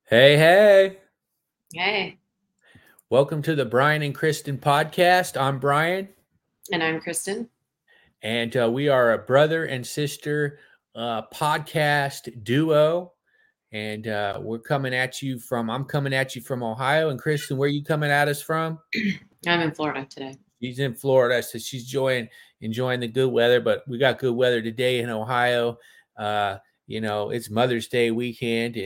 Hey, hey. Hey, Welcome to the Brian and Kristen podcast. I'm Brian, and I'm Kristen. and we are a brother and sister podcast duo. And I'm coming at you from Ohio. And Kristen, where are you coming at us from? I'm in Florida today. She's in Florida, so she's enjoying the good weather. But we got good weather today in Ohio. Uh, it's Mother's Day weekend,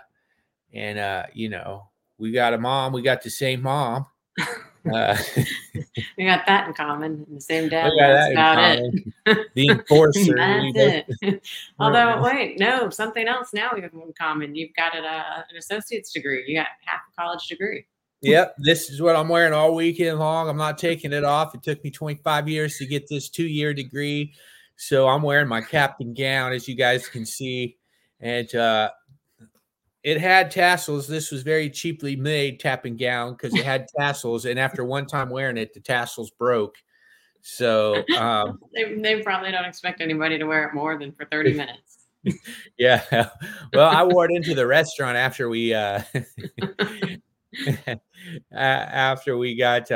and we got a mom. We got the same mom. Uh, We got that in common, the same dad, we and got that's that in about it. common. The enforcer. That's We both. it. Although, wait, no, something else now we have in common. You've got an associate's degree. You got half a college degree. Yep, this is what I'm wearing all weekend long. I'm not taking it off. It took me 25 years to get this 2-year degree, so I'm wearing my captain gown, as you guys can see, and it had tassels. This was very cheaply made captain gown because it had tassels, and after one time wearing it, the tassels broke. So They probably don't expect anybody to wear it more than for 30 minutes. yeah, well, I wore it into the restaurant after we after we got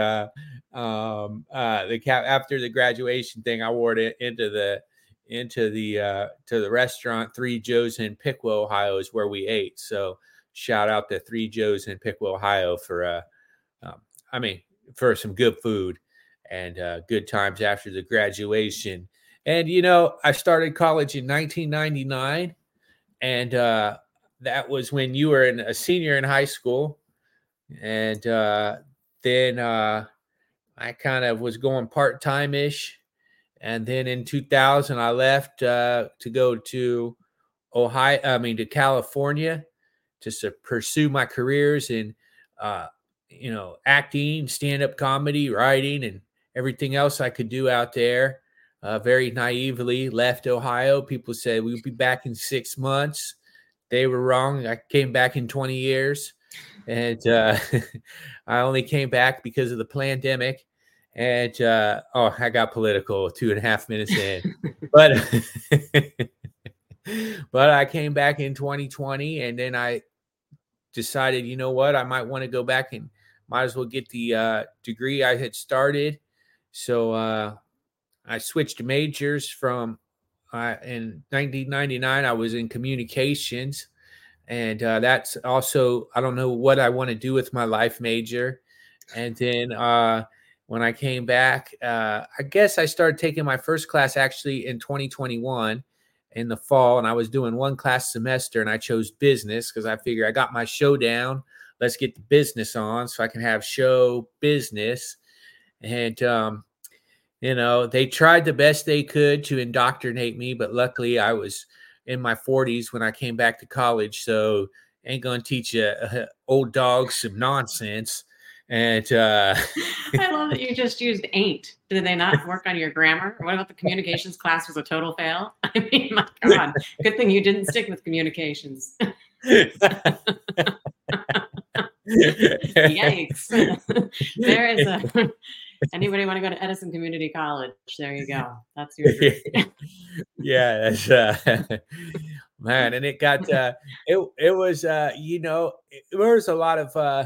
after the graduation thing. I wore it into the to the restaurant Three Joes in Piqua, Ohio is where we ate. So shout out to Three Joes in Piqua, Ohio for um, I mean for some good food and good times after the graduation. And I started college in 1999, and that was when you were a senior in high school. And then I kind of was going part-time ish, and then in 2000 I left to go to to California to pursue my careers in uh, acting, stand-up comedy, writing, and everything else I could do out there. Very naively left Ohio. People said we'll be back in 6 months. They were wrong. I came back in 20 years, and I only came back because of the pandemic. And I got political 2.5 minutes in, but but I came back in 2020, and then I decided, you know what, I might want to go back and might as well get the degree I had started. So I switched majors from in 1999. I was in communications, and that's also, I don't know what I want to do with my life major. And then when I came back, I guess I started taking my first class actually in 2021 in the fall, and I was doing one class semester, and I chose business because I figure I got my show down. Let's get the business on so I can have show business. And they tried the best they could to indoctrinate me, but luckily I was in my 40s when I came back to college, so ain't gonna teach a old dog some nonsense. And I love that you just used ain't. Did they not work on your grammar? What about the communications class was a total fail? I mean, my God, good thing you didn't stick with communications. Yikes. There is anybody want to go to Edison Community College? There you go. That's your dream. Yeah, that's man, and it got it was there was a lot of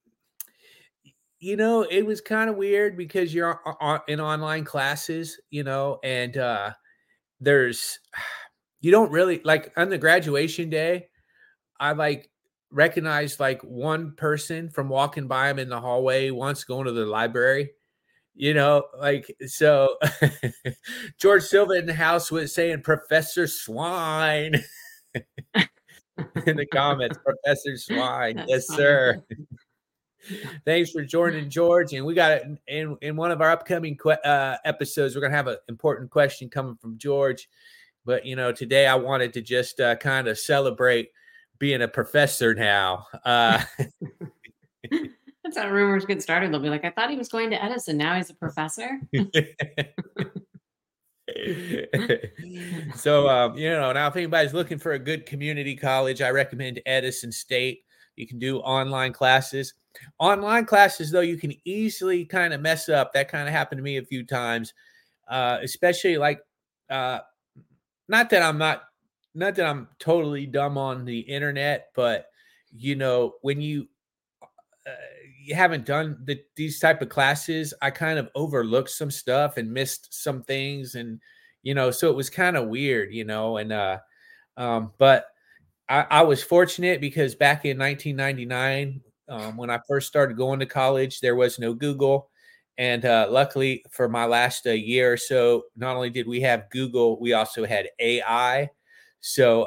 it was kind of weird because you're in online classes, and there's you don't really like on the graduation day. I recognized one person from walking by him in the hallway once going to the library. So George Silva in the house was saying Professor Swine in the comments. Professor Swine, That's yes, funny. sir. Thanks for joining, George. And we got it in one of our upcoming episodes. We're gonna have an important question coming from George. But today I wanted to just kind of celebrate being a professor now. That's how rumors get started. They'll be like, I thought he was going to Edison. Now he's a professor. So now if anybody's looking for a good community college, I recommend Edison State. You can do online classes. Online classes, though, you can easily kind of mess up. That kind of happened to me a few times, especially not that I'm totally dumb on the internet, but when uh, you haven't done these type of classes, I kind of overlooked some stuff and missed some things, and so it was kind of weird, and but I was fortunate because back in 1999, when I first started going to college, there was no Google. And luckily for my last year or so, not only did we have Google, we also had AI. So,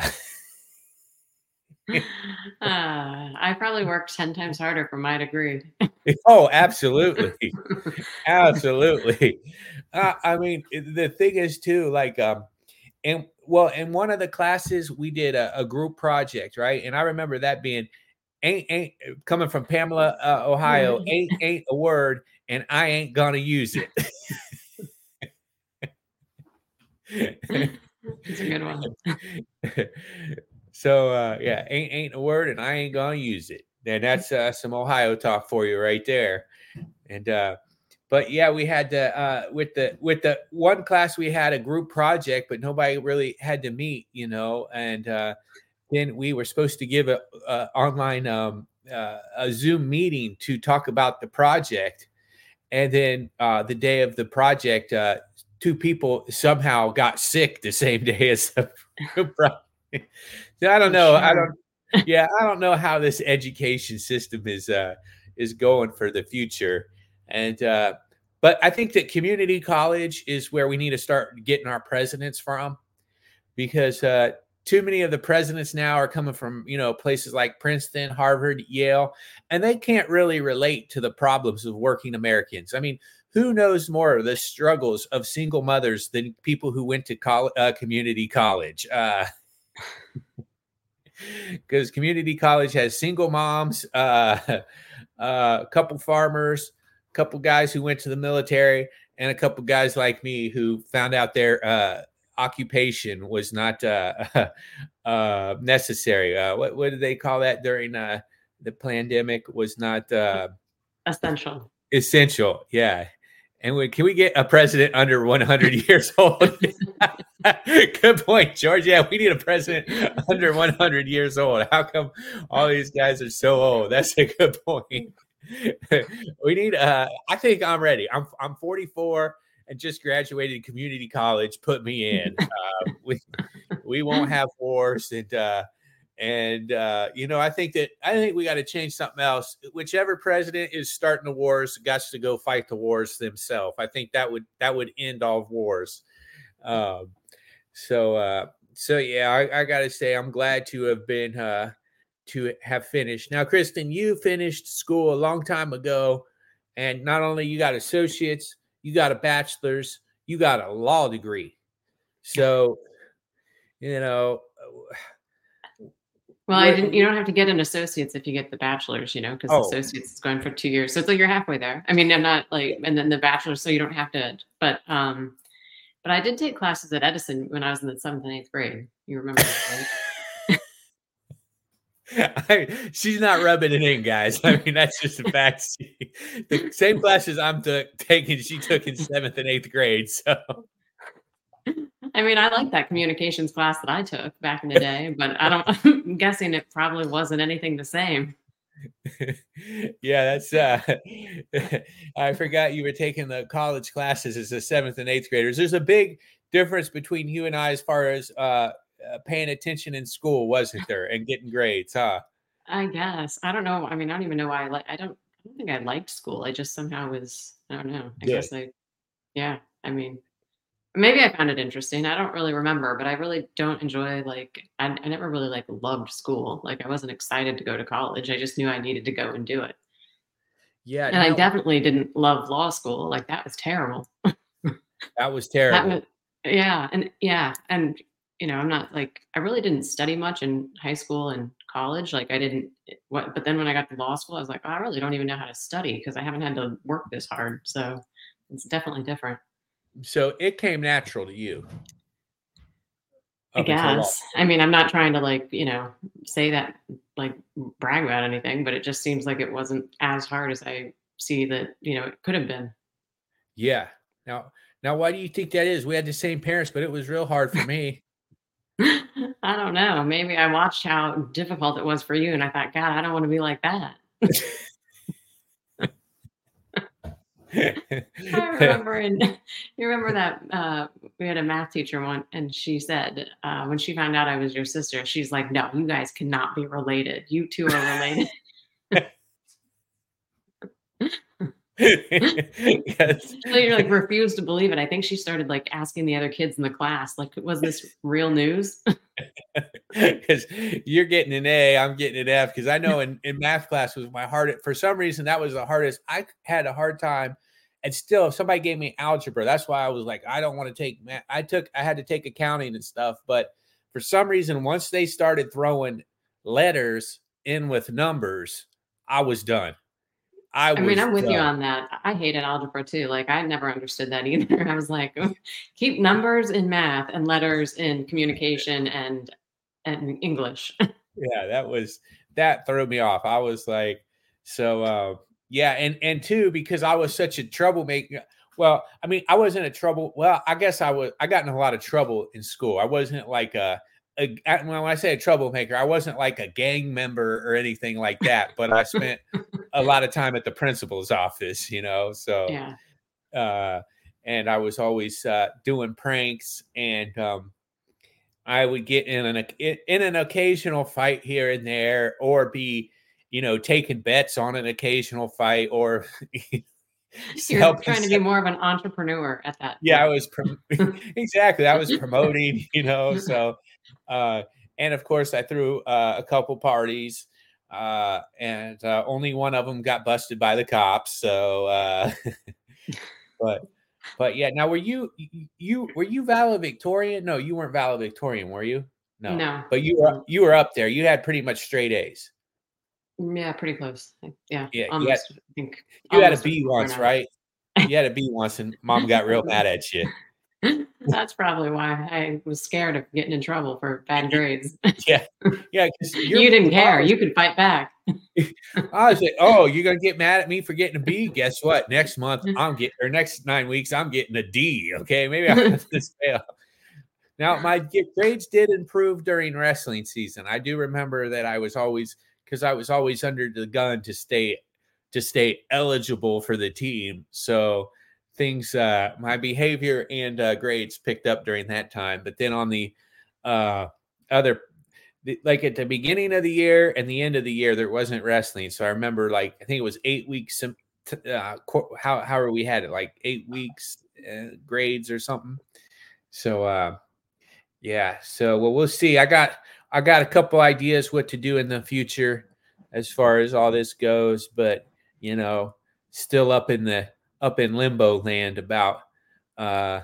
I probably worked 10 times harder for my degree. oh, absolutely. Absolutely. I mean, the thing is too, like, and well, in one of the classes, we did a group project, right? And I remember that being ain't coming from Pamela, Ohio, ain't a word, and I ain't gonna use it. It's a good one. So yeah, ain't a word, and I ain't gonna use it. And that's some Ohio talk for you right there. And but yeah, we had to with the one class we had a group project, but nobody really had to meet, and then we were supposed to give a online a Zoom meeting to talk about the project, and then the day of the project, two people somehow got sick the same day as the project. So I don't know. Sure. I don't know how this education system is going for the future, and but I think that community college is where we need to start getting our presidents from, because too many of the presidents now are coming from places like Princeton, Harvard, Yale, and they can't really relate to the problems of working Americans. I mean, who knows more of the struggles of single mothers than people who went to community college? Because community college has single moms, a couple farmers, a couple guys who went to the military, and a couple guys like me who found out their occupation was not necessary. What did they call that during the pandemic? Was not Essential. essential. Yeah. And can we get a president under 100 years old? Good point, George. Yeah, we need a president under 100 years old. How come all these guys are so old? That's a good point. We need. I think I'm ready. I'm 44 and just graduated community college. Put me in. We won't have wars, and I think we got to change something else. Whichever president is starting the wars got to go fight the wars themselves. I think that would end all wars. So yeah, I gotta say I'm glad to have been to have finished. Now, Kristen, you finished school a long time ago, and not only you got associates, you got a bachelor's, you got a law degree. So, Well, I didn't. You don't have to get an associate's if you get the bachelor's, because associates is going for 2 years, so it's like you're halfway there. I mean, I'm not like, and then the bachelor's, so you don't have to. But I did take classes at Edison when I was in the 7th and 8th grade. You remember that, right? She's not rubbing it in, guys. I mean, that's just a fact. The same classes I'm taking, she took in 7th and 8th grade. So. I mean, I like that communications class that I took back in the day, but I'm guessing it probably wasn't anything the same. Yeah, that's I forgot you were taking the college classes as the 7th and 8th graders. There's a big difference between you and I as far as paying attention in school, wasn't there, and getting grades, huh? I guess. I don't know. I mean, I don't even know why I don't think I liked school. I just somehow was, I don't know. I guess yeah. I mean, maybe I found it interesting. I don't really remember, but I really don't enjoy I never really loved school. Like I wasn't excited to go to college. I just knew I needed to go and do it. Yeah. And I definitely didn't love law school. Like that was terrible. That was terrible. Yeah. And I'm not I really didn't study much in high school and college. But then when I got to law school, I was like, oh, I really don't even know how to study because I haven't had to work this hard. So it's definitely different. So it came natural to you. I guess. I mean, I'm not trying to say that, brag about anything, but it just seems like it wasn't as hard as I see that, it could have been. Yeah. Now, why do you think that is? We had the same parents, but it was real hard for me. I don't know. Maybe I watched how difficult it was for you, and I thought, God, I don't want to be like that. I remember you remember that we had a math teacher one, and she said when she found out I was your sister, she's like, "No, you guys cannot be related. You two are related." Yes. So you like refused to believe it. I think she started like asking the other kids in the class, like, "Was this real news?" Because you're getting an A, I'm getting an F. Because I know in math class was my hardest. For some reason, that was the hardest. I had a hard time, and still, if somebody gave me algebra, that's why I was like, I don't want to take math. I had to take accounting and stuff, but for some reason, once they started throwing letters in with numbers, I was done. I I mean, was I'm with you done. on that. I hated algebra too. Like, I never understood that either. I was like, "Oh, keep numbers in math and letters in communication and English." Yeah, that threw me off. I was like, so yeah, and two, because I was such a troublemaker. Well, I mean, I wasn't a trouble. Well, I guess I got in a lot of trouble in school. I wasn't like when I say a troublemaker, I wasn't like a gang member or anything like that, but I spent a lot of time at the principal's office, so Yeah. uh and I was always doing pranks, and I would get in an occasional fight here and there, or be, taking bets on an occasional fight, or You're helping. trying to be more of an entrepreneur at that Yeah, I point. was exactly. I was promoting, So, uh, and of course, I threw a couple parties, and only one of them got busted by the cops. So, but but yeah. Now, were you valedictorian? No, you weren't valedictorian, were you? No, No. but No. you were up there. You had pretty much straight A's. Yeah, pretty close. Yeah, Yeah, almost. I think you had a almost a B once, 4.0. right? You had a B once, and mom got real mad at you. That's probably why I was scared of getting in trouble for bad grades. Yeah, yeah, because You didn't your mom care. was. You could fight back. I was like, "Oh, you're gonna get mad at me for getting a B? Guess what? Next month or next 9 weeks, I'm getting a D. Okay, maybe I'll have to fail." Now, my grades did improve during wrestling season. I do remember that I was always under the gun to stay eligible for the team. So my behavior and grades picked up during that time. But then on the uh, other, like at the beginning of the year and the end of the year, there wasn't wrestling. So I remember, like, I think it was 8 weeks. How we had it, like 8 weeks grades or something. So yeah. So, well, we'll see. I got a couple ideas what to do in the future as far as all this goes, but you know, still up in limbo land about uh,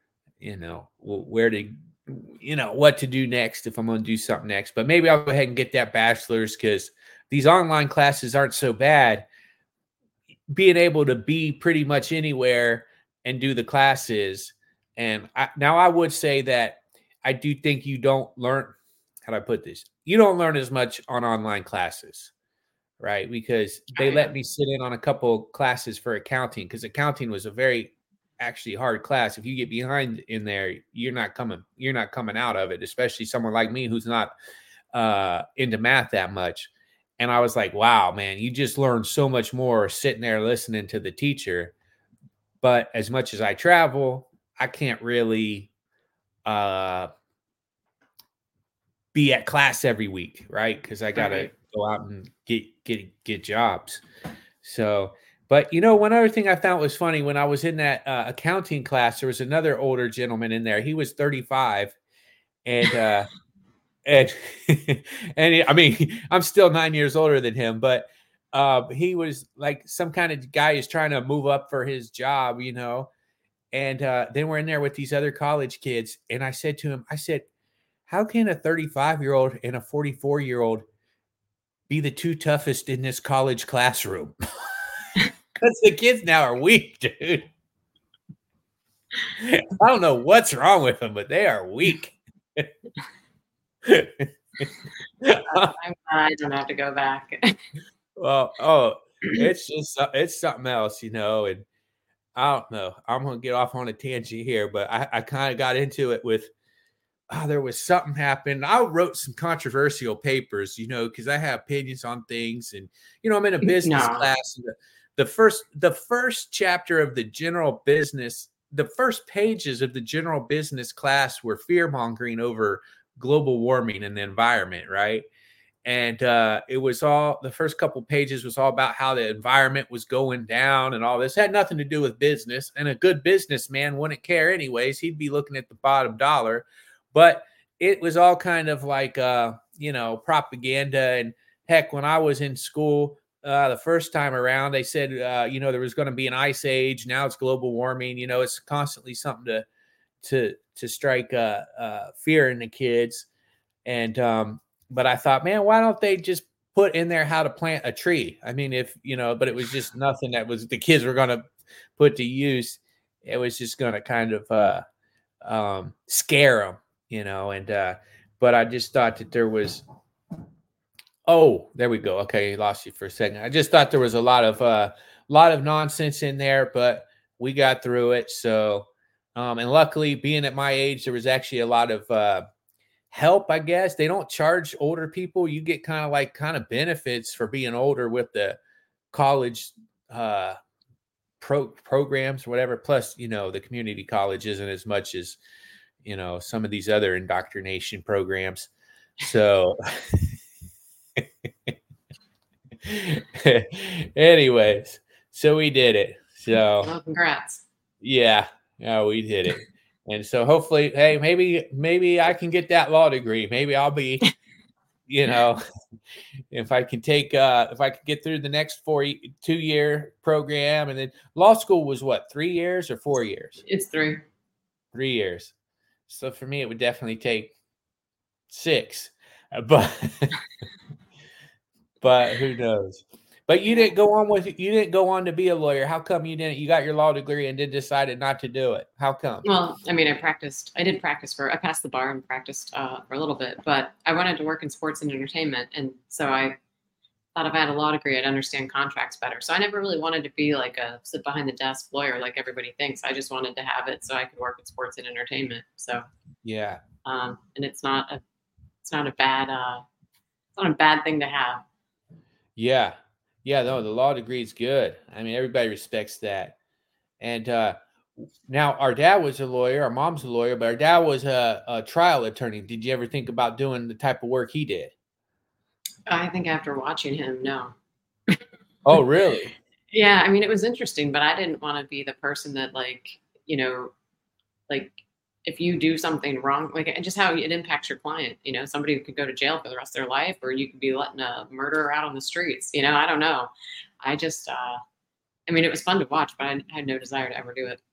where to what to do next, if I'm going to do something next. But maybe I'll go ahead and get that bachelor's, cuz these online classes aren't so bad. Being able to be pretty much anywhere and do the classes. And now I would say that I do think you don't learn, how do I put this? You don't learn as much on online classes, right? Because Oh they yeah. let me sit in on a couple classes for accounting, because accounting was a very actually hard class. If you get behind in there, you're not coming out of it, especially someone like me who's not into math that much. And I was like, wow, man, you just learn so much more sitting there listening to the teacher. But as much as I travel, I can't really uh, be at class every week, right? Because I got to Right. go out and get jobs. So, but one other thing I found was funny, when I was in that accounting class, there was another older gentleman in there. He was 35, and and I mean, I'm still 9 years older than him, but he was like some kind of guy who's trying to move up for his job, And then we're in there with these other college kids, and I said to him, I said, "How can a 35-year-old and a 44-year-old be the two toughest in this college classroom?" Because the kids now are weak, dude. I don't know what's wrong with them, but they are weak. I'm glad I don't have to go back. Well, oh, it's something else, and I don't know. I'm gonna get off on a tangent here, but I kind of got into it with there was something happened. I wrote some controversial papers, because I have opinions on things, and I'm in a business class. And the first chapter of the general business, the first pages of the general business class were fear mongering over global warming and the environment, right? And it was all, the first couple pages was all about how the environment was going down and all this. It had nothing to do with business, and a good businessman wouldn't care anyways. He'd be looking at the bottom dollar. But it was all kind of like, propaganda. And heck, when I was in school the first time around, they said, there was going to be an ice age. Now it's global warming. It's constantly something to strike fear in the kids. And but I thought, man, why don't they just put in there how to plant a tree? I mean, but it was just nothing that was the kids were going to put to use. It was just going to kind of scare them. But I just thought that there was, there we go. Okay. Lost you for a second. I just thought there was a lot of nonsense in there, but we got through it. So, and luckily being at my age, there was actually a lot of, help, I guess. They don't charge older people. You get kind of benefits for being older with the college, programs or whatever. Plus, the community college isn't as much as, some of these other indoctrination programs. So anyways, so we did it. So well, congrats. Yeah, we did it. And so hopefully, hey, maybe I can get that law degree. Maybe I'll be, if I can get through the next 2-year program. And then law school was what, 3 years or 4 years? It's 3. 3 years. So for me, it would definitely take 6, but who knows? But you didn't go on to be a lawyer. How come you didn't? You got your law degree and then decided not to do it. How come? Well, I mean, I passed the bar and practiced for a little bit, but I wanted to work in sports and entertainment. And so I thought if I had a law degree, I'd understand contracts better. So I never really wanted to be like a sit behind the desk lawyer like everybody thinks. I just wanted to have it so I could work with sports and entertainment. So yeah. And it's not a bad thing to have. Yeah. Yeah, no, the law degree is good. I mean, everybody respects that. And now our dad was a lawyer, our mom's a lawyer, but our dad was a trial attorney. Did you ever think about doing the type of work he did? I think after watching him, no. Oh, really? Yeah, I mean, it was interesting, but I didn't want to be the person that if you do something wrong, just how it impacts your client, somebody could go to jail for the rest of their life, or you could be letting a murderer out on the streets. I don't know. I just, it was fun to watch, but I had no desire to ever do it.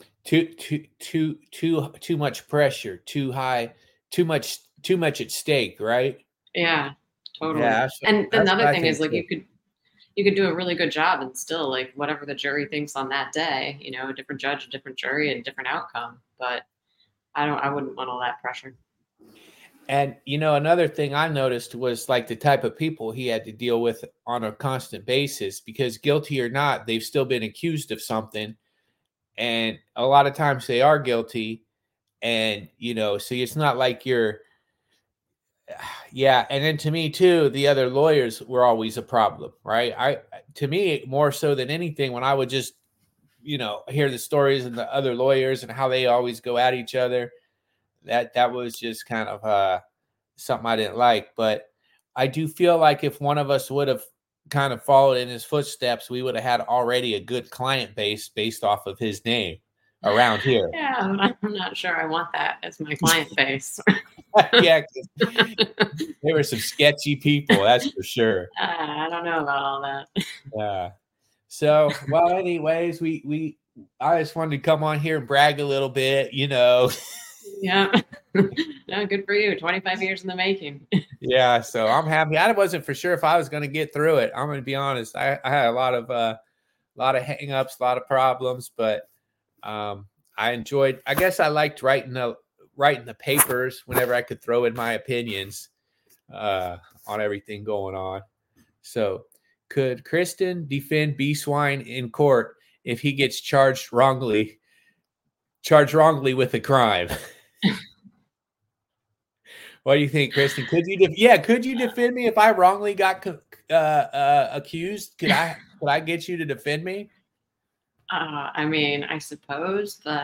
Too much pressure, too high, too much at stake, right? Yeah, totally. Yeah, and another thing is you could do a really good job and still whatever the jury thinks on that day, a different judge, a different jury, and a different outcome. But I wouldn't want all that pressure. And, another thing I noticed was the type of people he had to deal with on a constant basis, because guilty or not, they've still been accused of something. And a lot of times they are guilty. And, so it's not like you're, yeah. And then to me too, the other lawyers were always a problem, right? To me, more so than anything, when I would just, hear the stories and the other lawyers and how they always go at each other, that was just kind of something I didn't like. But I do feel like if one of us would have kind of followed in his footsteps, we would have had already a good client base based off of his name around here. Yeah, I'm not sure I want that as my client base. Yeah, there were some sketchy people, that's for sure. I don't know about all that. Yeah. So, well, anyways, I just wanted to come on here and brag a little bit, Yeah. No, good for you. 25 years in the making. Yeah. So I'm happy. I wasn't for sure if I was going to get through it. I'm going to be honest. I had a lot of hang-ups, a lot of problems, but I enjoyed, I guess I liked writing the papers whenever I could throw in my opinions on everything going on. So could Kristen defend B-Swine in court if he gets charged wrongly with a crime? What do you think, Kristen? Could you defend me if I wrongly got accused? Could I get you to defend me? I mean, I suppose, but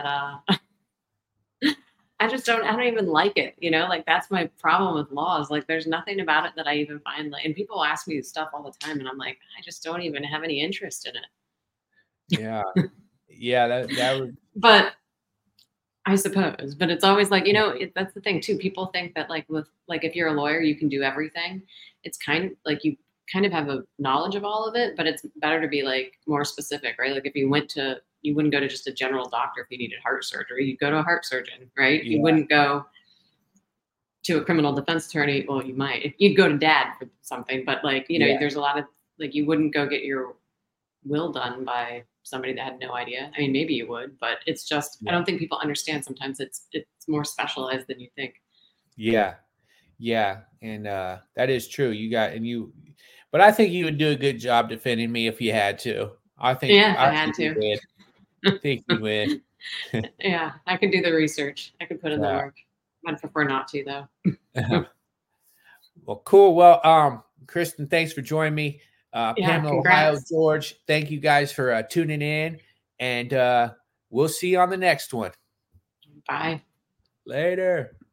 I don't even like it, like that's my problem with laws. Like there's nothing about it that I even find and people ask me stuff all the time and I'm like, I just don't even have any interest in it. Yeah. Yeah, that would. But I suppose, but it's always like, that's the thing too. People think that if you're a lawyer, you can do everything. It's kind of like you kind of have a knowledge of all of it, but it's better to be like more specific, right? Like if you wouldn't go to just a general doctor if you needed heart surgery. You'd go to a heart surgeon, right? Yeah. You wouldn't go to a criminal defense attorney. Well, you might. You'd go to dad for something, but there's a lot of you wouldn't go get your will done by somebody that had no idea. I mean, maybe you would, but it's just I don't think people understand. Sometimes it's more specialized than you think. Yeah, and that is true. But I think you would do a good job defending me if you had to. I think if I had to. I think you would. Yeah, I could do the research. I could put in the work. I'd prefer not to, though. Well, cool. Well, Kristen, thanks for joining me. Pamela, congrats. Ohio, George, thank you guys for tuning in, and we'll see you on the next one. Bye. Later.